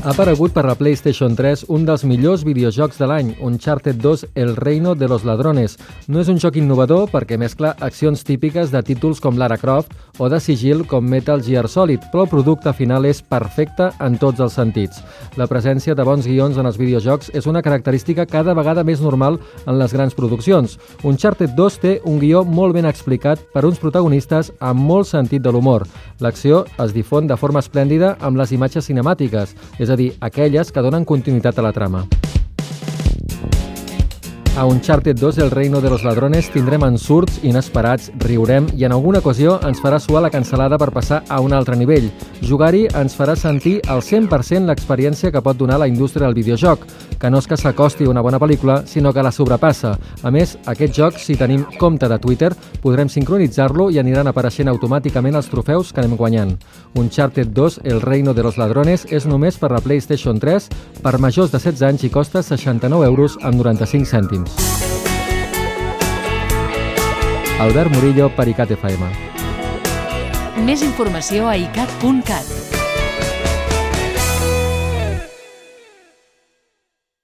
Ha aparegut per la PlayStation 3 un dels millors videojocs de l'any, Uncharted 2 El Reino de los Ladrones. No és un joc innovador perquè mescla accions típiques de títols com Lara Croft o de sigil com Metal Gear Solid, però el producte final és perfecte en tots els sentits. La presència de bons guions en els videojocs és una característica cada vegada més normal en les grans produccions. Uncharted 2 té un guió molt ben explicat per uns protagonistes amb molt sentit de l'humor. L'acció es difon de forma esplèndida amb les imatges cinemàtiques, és a dir, aquelles que donen continuïtat a la trama. A Uncharted 2 El Reino de los Ladrones tindrem ensurts inesperats, riurem i en alguna ocasió ens farà suar la cansalada per passar a un altre nivell. Jugar-hi ens farà sentir al 100% l'experiència que pot donar la indústria del videojoc, que no és que s'acosti a una bona pel·lícula, sinó que la sobrepassa. A més, aquest joc, si tenim compte de Twitter, podrem sincronitzar-lo i aniran apareixent automàticament els trofeus que anem guanyant. Uncharted 2 El Reino de los Ladrones és només per la PlayStation 3, per majors de 16 anys i costa 69 € amb 95 cèntims. Albert Murillo per ICAT FM. Més informació a icat.cat.